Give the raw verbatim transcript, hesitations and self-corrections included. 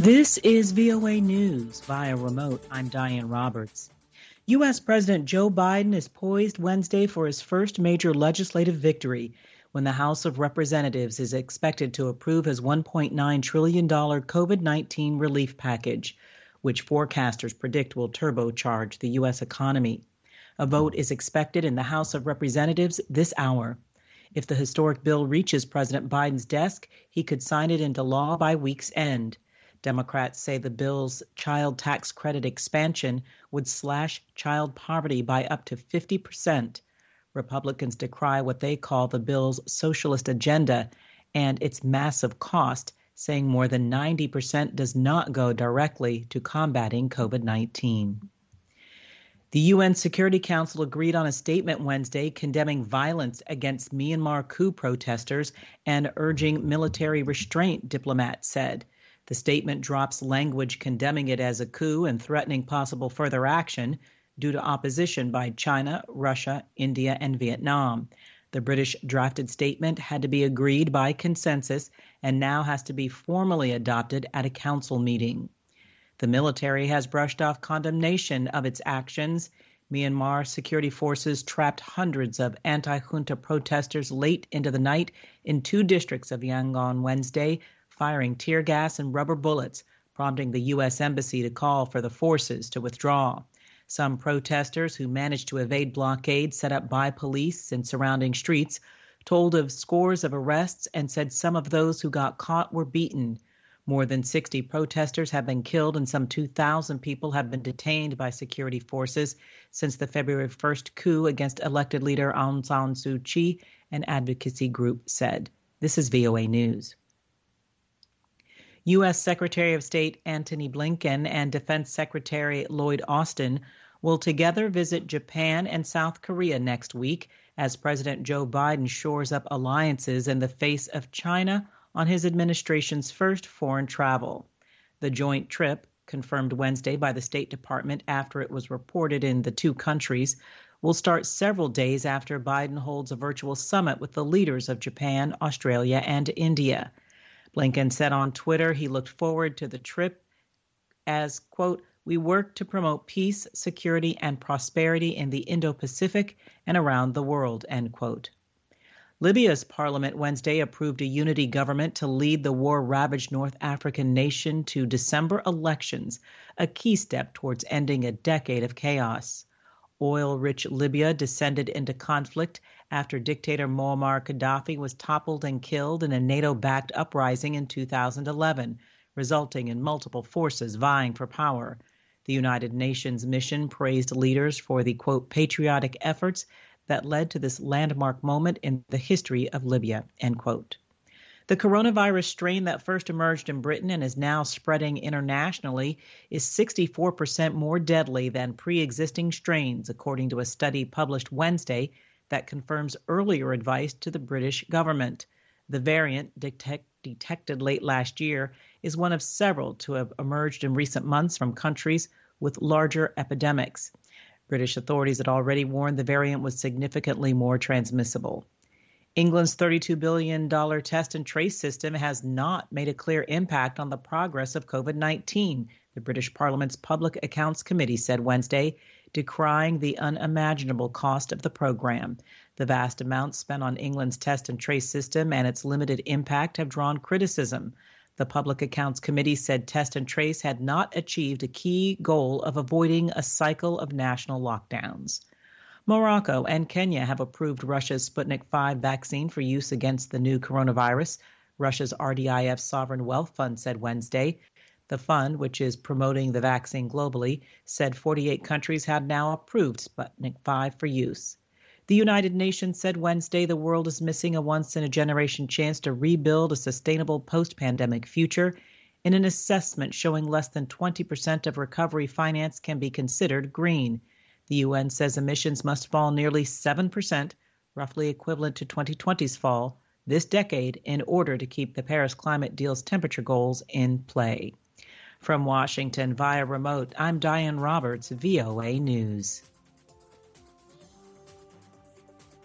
This is V O A News via remote. I'm Diane Roberts. U S. President Joe Biden is poised Wednesday for his first major legislative victory when the House of Representatives is expected to approve his one point nine trillion dollars COVID nineteen relief package, which forecasters predict will turbocharge the U S economy. A vote is expected in the House of Representatives this hour. If the historic bill reaches President Biden's desk, he could sign it into law by week's end. Democrats say the bill's child tax credit expansion would slash child poverty by up to fifty percent. Republicans decry what they call the bill's socialist agenda and its massive cost, saying more than ninety percent does not go directly to combating COVID nineteen. The U N Security Council agreed on a statement Wednesday condemning violence against Myanmar coup protesters and urging military restraint, diplomats said. The statement drops language condemning it as a coup and threatening possible further action due to opposition by China, Russia, India, and Vietnam. The British drafted statement had to be agreed by consensus and now has to be formally adopted at a council meeting. The military has brushed off condemnation of its actions. Myanmar security forces trapped hundreds of anti-junta protesters late into the night in two districts of Yangon Wednesday, firing tear gas and rubber bullets, prompting the U S Embassy to call for the forces to withdraw. Some protesters who managed to evade blockades set up by police in surrounding streets told of scores of arrests and said some of those who got caught were beaten. More than sixty protesters have been killed and some two thousand people have been detained by security forces since the February first coup against elected leader Aung San Suu Kyi, an advocacy group said. This is V O A News. U S. Secretary of State Antony Blinken and Defense Secretary Lloyd Austin will together visit Japan and South Korea next week as President Joe Biden shores up alliances in the face of China on his administration's first foreign travel. The joint trip, confirmed Wednesday by the State Department after it was reported in the two countries, will start several days after Biden holds a virtual summit with the leaders of Japan, Australia, and India. Blinken said on Twitter he looked forward to the trip as, quote, "We work to promote peace, security, and prosperity in the Indo-Pacific and around the world," end quote. Libya's parliament Wednesday approved a unity government to lead the war-ravaged North African nation to December elections, a key step towards ending a decade of chaos. Oil-rich Libya descended into conflict after dictator Muammar Gaddafi was toppled and killed in a NATO-backed uprising in two thousand eleven, resulting in multiple forces vying for power. The United Nations mission praised leaders for the, quote, patriotic efforts that led to this landmark moment in the history of Libya, end quote. The coronavirus strain that first emerged in Britain and is now spreading internationally is sixty-four percent more deadly than pre-existing strains, according to a study published Wednesday that confirms earlier advice to the British government. The variant, detect, detected late last year, is one of several to have emerged in recent months from countries with larger epidemics. British authorities had already warned the variant was significantly more transmissible. England's thirty-two billion dollars test and trace system has not made a clear impact on the progress of COVID nineteen, the British Parliament's Public Accounts Committee said Wednesday, decrying the unimaginable cost of the program. The vast amounts spent on England's test and trace system and its limited impact have drawn criticism. The Public Accounts Committee said test and trace had not achieved a key goal of avoiding a cycle of national lockdowns. Morocco and Kenya have approved Russia's Sputnik five vaccine for use against the new coronavirus, Russia's R D I F Sovereign Wealth Fund said Wednesday. The fund, which is promoting the vaccine globally, said forty-eight countries had now approved Sputnik five for use. The United Nations said Wednesday the world is missing a once-in-a-generation chance to rebuild a sustainable post-pandemic future in an assessment showing less than twenty percent of recovery finance can be considered green. The U N says emissions must fall nearly seven percent, roughly equivalent to twenty twenty's fall, this decade in order to keep the Paris Climate Deal's temperature goals in play. From Washington via remote, I'm Diane Roberts, V O A News.